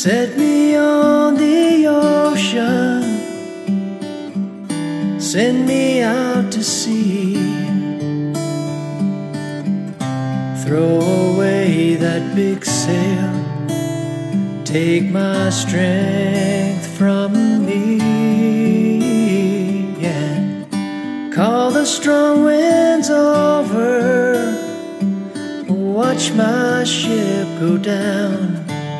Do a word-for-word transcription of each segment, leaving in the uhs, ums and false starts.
Set me on the ocean, send me out to sea. Throw away that big sail, take my strength from me. Yeah. Call the strong winds over, watch my ship go down.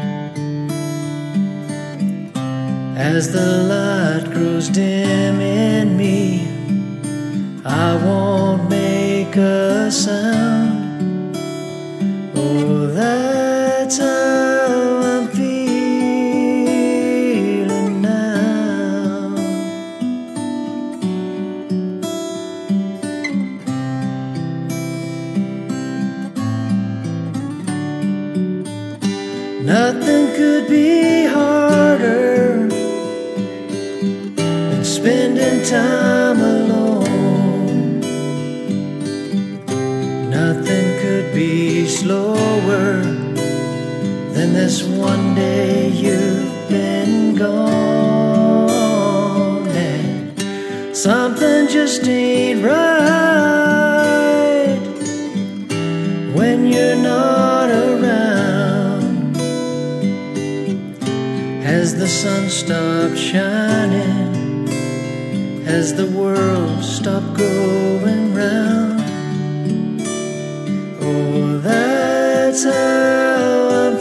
As the light grows dim in me, I won't make a sound. Oh, that's how I'm feeling now. Nothing could be harder than spending time alone. Nothing could be slower than this one day you've been gone. And something just ain't right when you're not around. As the sun stops shining, as the world stopped going round. Oh, that's how I'm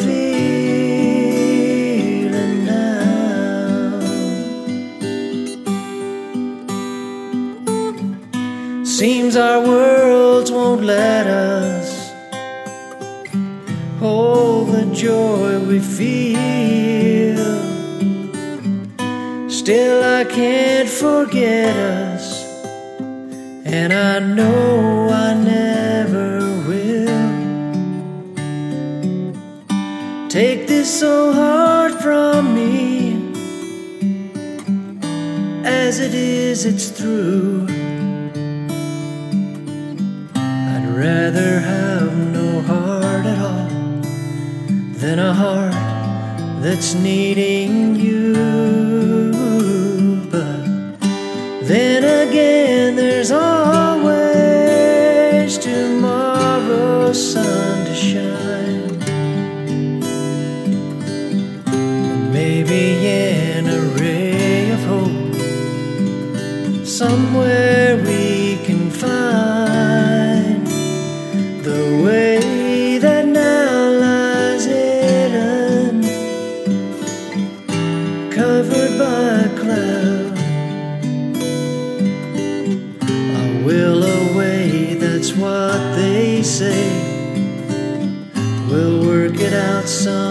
feeling now. Seems our worlds won't let us hold the joy we feel. Still I can't forget us, and I know I never will. Take this so hard from me, as it is, it's through. I'd rather have no heart at all than a heart that's needing you. But then again, there's always tomorrow's sun to shine. And maybe in a ray of hope, somewhere we can find the way that now lies hidden, covered by a cloud. I will away, that's what they say. We'll work it out some